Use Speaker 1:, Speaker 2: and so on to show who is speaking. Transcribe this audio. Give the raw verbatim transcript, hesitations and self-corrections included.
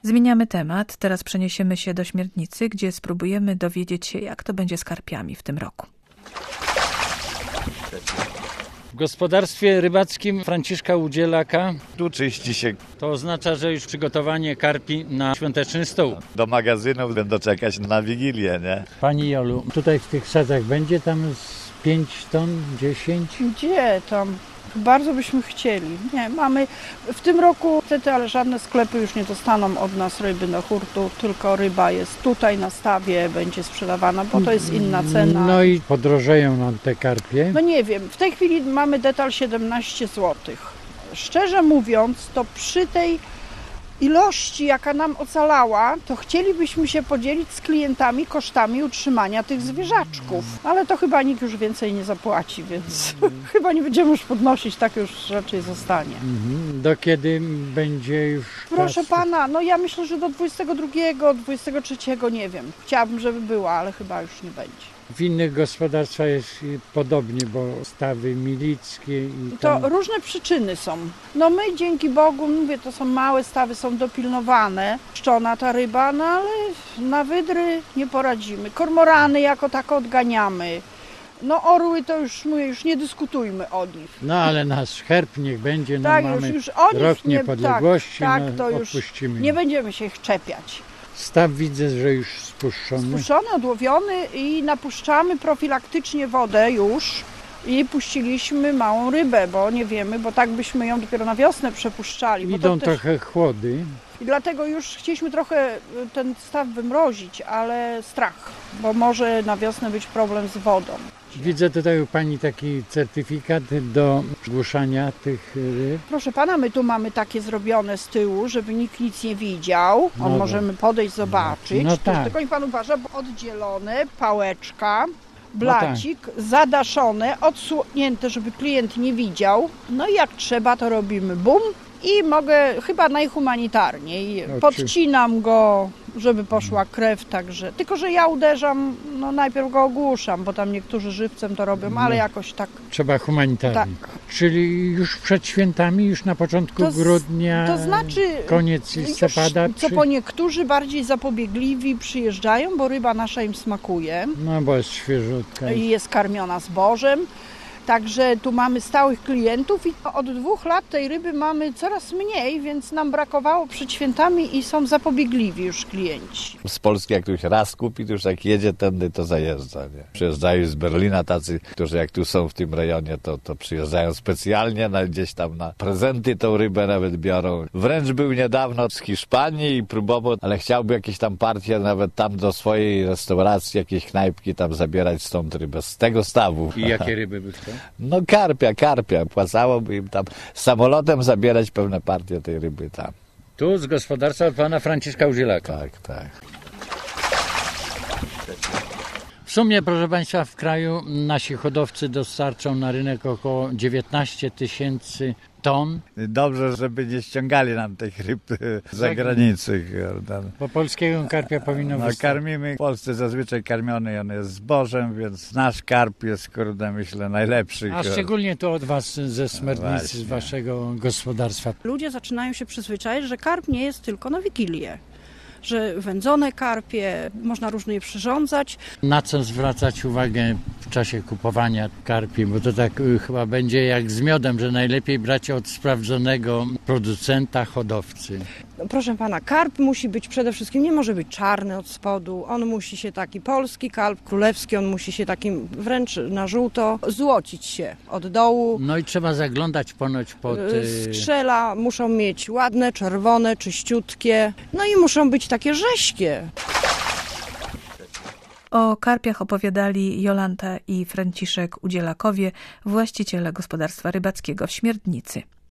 Speaker 1: Zmieniamy temat. Teraz przeniesiemy się do Śmierdnicy, gdzie spróbujemy dowiedzieć się, jak to będzie z karpiami w tym roku.
Speaker 2: W gospodarstwie rybackim Franciszka Udzielaka
Speaker 3: Tu czyści się.
Speaker 2: to oznacza, że już przygotowanie karpi na świąteczny stół.
Speaker 3: Do magazynu będą czekać na Wigilię, nie?
Speaker 4: Pani Jolu, tutaj w tych sadzach będzie tam z pięć ton, dziesięć?
Speaker 5: Gdzie tam? Bardzo byśmy chcieli. Nie, mamy w tym roku niestety, ale żadne sklepy już nie dostaną od nas ryby do hurtu, tylko ryba jest tutaj na stawie, będzie sprzedawana, bo to jest inna cena.
Speaker 4: No i podrożeją nam te karpie.
Speaker 5: No nie wiem, w tej chwili mamy detal siedemnaście złotych. Szczerze mówiąc, to przy tej ilości, jaka nam ocalała, to chcielibyśmy się podzielić z klientami kosztami utrzymania tych zwierzaczków. Ale to chyba nikt już więcej nie zapłaci, więc chyba nie będziemy już podnosić, tak już raczej zostanie.
Speaker 4: Mhm. Do kiedy będzie już
Speaker 5: Proszę
Speaker 4: czas?
Speaker 5: pana, no ja myślę, że do dwudziestego drugiego, dwudziestego trzeciego nie wiem. Chciałabym, żeby była, ale chyba już nie będzie.
Speaker 4: W innych gospodarstwach jest podobnie, bo stawy milickie i
Speaker 5: To
Speaker 4: tam...
Speaker 5: różne przyczyny są. No my dzięki Bogu, mówię, to są małe stawy, są dopilnowane, szczona ta ryba, no ale na wydry nie poradzimy. Kormorany jako tako odganiamy. No orły to już mówię, już nie dyskutujmy o nich.
Speaker 4: No ale nasz herb niech będzie, no
Speaker 5: Tak,
Speaker 4: mamy
Speaker 5: już, już o nich
Speaker 4: rok
Speaker 5: nie,
Speaker 4: niepodległości,
Speaker 5: tak,
Speaker 4: no,
Speaker 5: tak, to już
Speaker 4: odpuścimy.
Speaker 5: nie będziemy się ich czepiać.
Speaker 4: Staw widzę, że już spuszczony.
Speaker 5: Spuszczony, odłowiony i napuszczamy profilaktycznie wodę już i puściliśmy małą rybę, bo nie wiemy, bo tak byśmy ją dopiero na wiosnę przepuszczali. Bo
Speaker 4: Idą
Speaker 5: to też...
Speaker 4: trochę chłody.
Speaker 5: I dlatego już chcieliśmy trochę ten staw wymrozić, ale strach, bo może na wiosnę być problem z wodą.
Speaker 4: Widzę tutaj u Pani taki certyfikat do zgłuszania tych ryb.
Speaker 5: Proszę pana, my tu mamy takie zrobione z tyłu, żeby nikt nic nie widział. On
Speaker 4: No
Speaker 5: możemy podejść, zobaczyć.
Speaker 4: No
Speaker 5: Tu
Speaker 4: tak.
Speaker 5: tylko niech pan uważa, bo oddzielone, pałeczka, blacik, zadaszone, odsłonięte, żeby klient nie widział. No i jak trzeba, to robimy bum. I mogę chyba najhumanitarniej.
Speaker 4: No,
Speaker 5: Podcinam go, żeby poszła krew, także. Tylko że ja uderzam, no najpierw go ogłuszam, bo tam niektórzy żywcem to robią, ale jakoś tak.
Speaker 4: Trzeba humanitarnie.
Speaker 5: Tak.
Speaker 4: Czyli już przed świętami, już na początku
Speaker 5: To z-
Speaker 4: grudnia,
Speaker 5: To znaczy,
Speaker 4: koniec
Speaker 5: już
Speaker 4: listopada.
Speaker 5: co
Speaker 4: Czy...
Speaker 5: po niektórzy bardziej zapobiegliwi przyjeżdżają, bo ryba nasza im smakuje
Speaker 4: No bo jest świeżutka.
Speaker 5: i jest karmiona zbożem. Także tu mamy stałych klientów i od dwóch lat tej ryby mamy coraz mniej, więc nam brakowało przed świętami i są zapobiegliwi już klienci.
Speaker 3: Z Polski jak ktoś raz kupi, to już jak jedzie tędy, to zajeżdża, nie? Przyjeżdżają z Berlina tacy, którzy jak tu są w tym rejonie, to, to przyjeżdżają specjalnie, na, gdzieś tam na prezenty tą rybę nawet biorą. Wręcz był niedawno z Hiszpanii i próbował, ale chciałby jakieś tam partie nawet tam do swojej restauracji, jakieś knajpki tam zabierać stąd rybę, z tego stawu.
Speaker 2: I jakie ryby by chciał?
Speaker 3: No karpia, karpia. Płacałoby im tam samolotem zabierać pewne partie tej ryby tam.
Speaker 2: Tu z gospodarstwa pana Franciszka Udzielaka.
Speaker 3: Tak, tak.
Speaker 4: W sumie, proszę Państwa, w kraju nasi hodowcy dostarczą na rynek około dziewiętnaście tysięcy ton.
Speaker 3: Dobrze, żeby nie ściągali nam tych ryb z zagranicy.
Speaker 4: Bo polskiego karpia powinno
Speaker 3: No,
Speaker 4: wystarczyć.
Speaker 3: karmimy, w Polsce zazwyczaj karmiony on jest zbożem, więc nasz karp jest, kurde, myślę, najlepszy.
Speaker 4: A szczególnie to od Was ze Smerdnicy,
Speaker 3: Właśnie.
Speaker 4: z Waszego gospodarstwa.
Speaker 6: Ludzie zaczynają się przyzwyczaić, że karp nie jest tylko na Wigilię. Że wędzone karpie, można różnie je przyrządzać.
Speaker 4: Na co zwracać uwagę w czasie kupowania karpi? Bo to tak y, chyba będzie jak z miodem, że najlepiej brać od sprawdzonego producenta, hodowcy.
Speaker 6: Proszę pana, karp musi być przede wszystkim, nie może być czarny od spodu. On musi się taki polski karp, królewski, on musi się takim wręcz na żółto złocić się od dołu.
Speaker 4: No i trzeba zaglądać ponoć pod... y,
Speaker 6: Skrzela muszą mieć ładne, czerwone, czyściutkie. No i muszą być takie rześkie.
Speaker 1: O karpiach opowiadali Jolanta i Franciszek Udzielakowie, właściciele gospodarstwa rybackiego w Śmierdnicy.